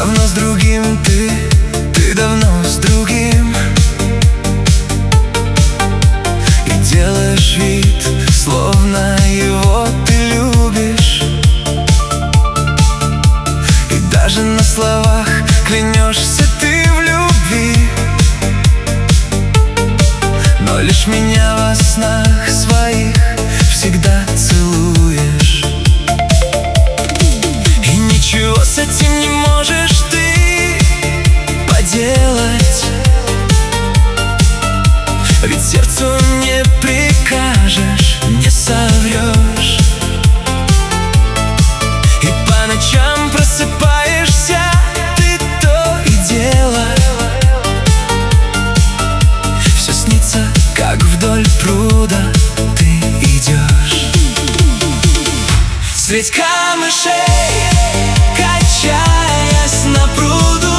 давно с другим, ты давно с другим. И делаешь вид, словно его ты любишь. И даже на словах клянешься ты в любви, но лишь меня во снах своих всегда целуешь. И ничего с этим не можешь ты поделать, ведь сердцу не прикажешь, не соврешь. И по ночам просыпаешься ты то и дело, все снится, как вдоль пруда ты идешь. Средь камышей, качаясь на пруду,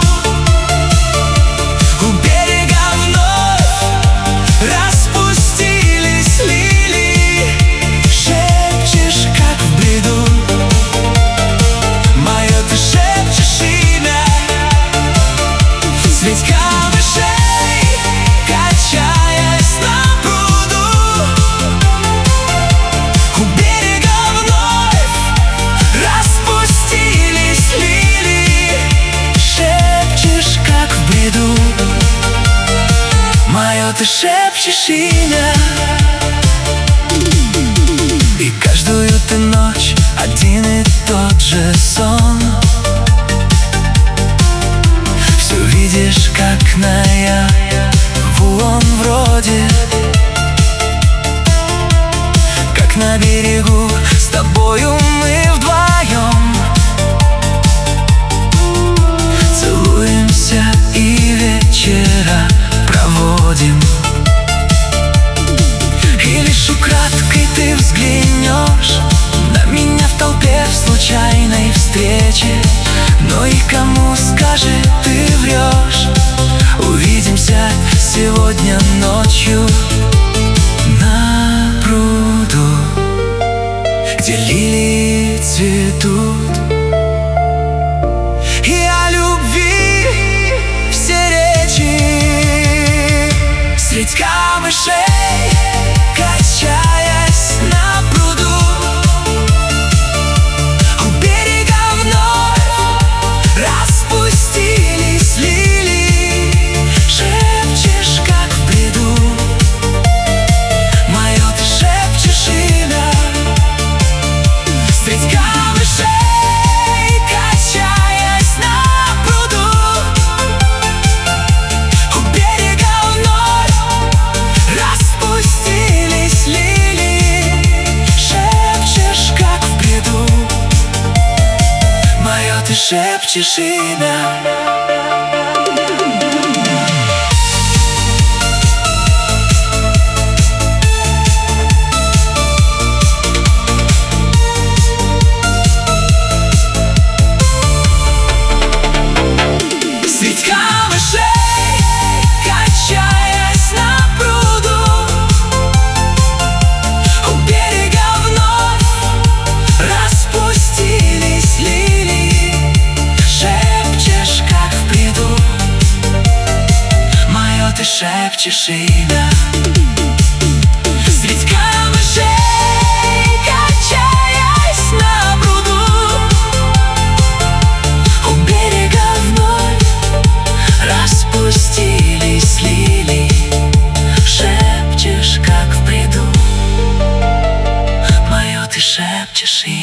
у берега вновь распустились лилии. Шепчешь, как в бреду, мое ты шепчешь имя. Средь камышей, качаясь на пруду, у берега вновь распустились лилии. Шепчешь, как в бреду, мое ты шепчешь имя. И каждую ты ночь один и тот же сон. Все видишь, как наяву он вроде, как на берегу с тобою мы вдвоем целуемся и вечера проводим. И лишь украдкой ты взглянешь на меня в толпе в случайной встрече. Но и кому, скажи, ты врешь? Увидимся сегодня ночью на пруду, где лилии цветут. И о любви все речи средь камышей, качаясь на пруду, у берега вновь распустились лилии. Шепчешь, как в бреду, мое ты шепчешь имя. Средь камышей, качаясь на пруду, у берега вновь распустились лилии. Шепчешь, как в бреду, мое ты шепчешь имя. Средь камышей, качаясь на пруду, у берега вновь распустились лилии. Шепчешь, как в бреду, мое ты шепчешь имя. Средь камышей, качаясь на пруду, у берега вновь распустились лилии. Шепчешь, как в бреду, мое ты шепчешь имя.